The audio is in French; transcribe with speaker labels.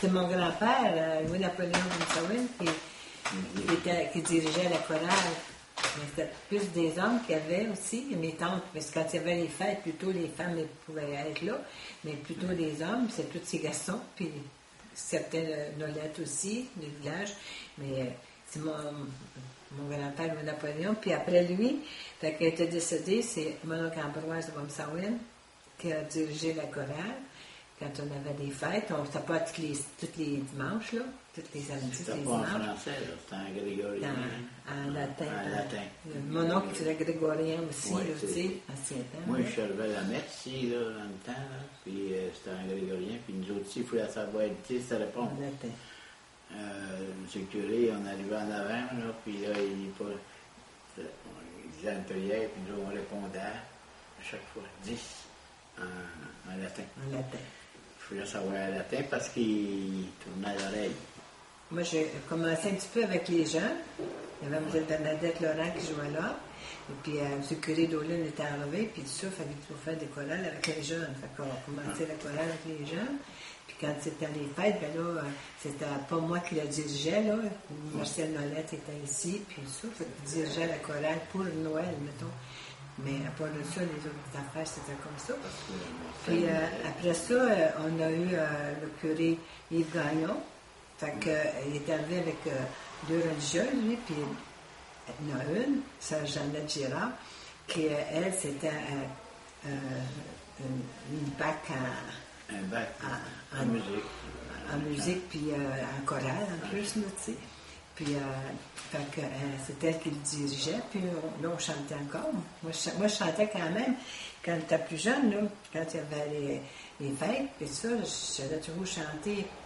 Speaker 1: C'est mon grand-père, Louis-Napoléon Rimsawin, qui dirigeait la chorale. Mais c'était plus des hommes qu'il y avait aussi, mes tantes, parce que quand il y avait les fêtes, plutôt les femmes pouvaient être là, mais plutôt des hommes, c'est tous ces garçons, puis certaines Nolette aussi, du village, mais c'est mon grand-père Louis-Napoléon, puis après lui, quand il était décédé, c'est mon oncle Ambroise de Rimsawin qui a dirigé la chorale. Quand on avait des fêtes, on ne pas tous les dimanches, là, tous les samedis, tous les dimanches.
Speaker 2: C'était pas en français, là, c'était en grégorien.
Speaker 1: En latin.
Speaker 2: En latin.
Speaker 1: Mon oncle faisait grégorien aussi,
Speaker 2: Ouais,
Speaker 1: là, tu sais, ancien temps.
Speaker 2: Moi, je servais à la messe, ici, là, dans le temps, là, puis c'était en grégorien, puis nous autres, il fallait savoir, tu sais, ça répond.
Speaker 1: En latin.
Speaker 2: M. Curé, on arrivait en avant, là, puis là, il disait une prière, puis nous, on répondait à chaque fois 10 en latin.
Speaker 1: En latin.
Speaker 2: Il fallait savoir en latin parce qu'il tournait l'oreille.
Speaker 1: Moi, j'ai commencé un petit peu avec les jeunes. Il y avait Mme Bernadette Laurent qui jouait là. Et puis, M. Curé d'Aulin était arrivé, puis tout ça, il fallait toujours faire des chorales avec les jeunes. Fait qu'on a commencé la chorale avec les jeunes. Puis quand c'était les fêtes, ben là, c'était pas moi qui la dirigeais, là. Marcel Nolette était ici, puis ça, fait qu'il dirigeait la chorale pour Noël, mettons. Mais à part de ça, les autres affaires, c'était comme ça. Puis après ça, on a eu le curé Yves Gagnon. Fait qu'il est arrivé avec deux religieuses, lui, puis il y en a une, sœur Jeannette Girard, qui, elle, c'était une bac
Speaker 2: Un bac en musique.
Speaker 1: En musique, puis en chorale, en plus, là, tu sais. Puis, c'était elle qui le dirigeait, puis là, on chantait encore. Moi, je chantais quand même, quand j'étais plus jeune, là, quand il y avait les fêtes, puis ça, j'allais toujours chanter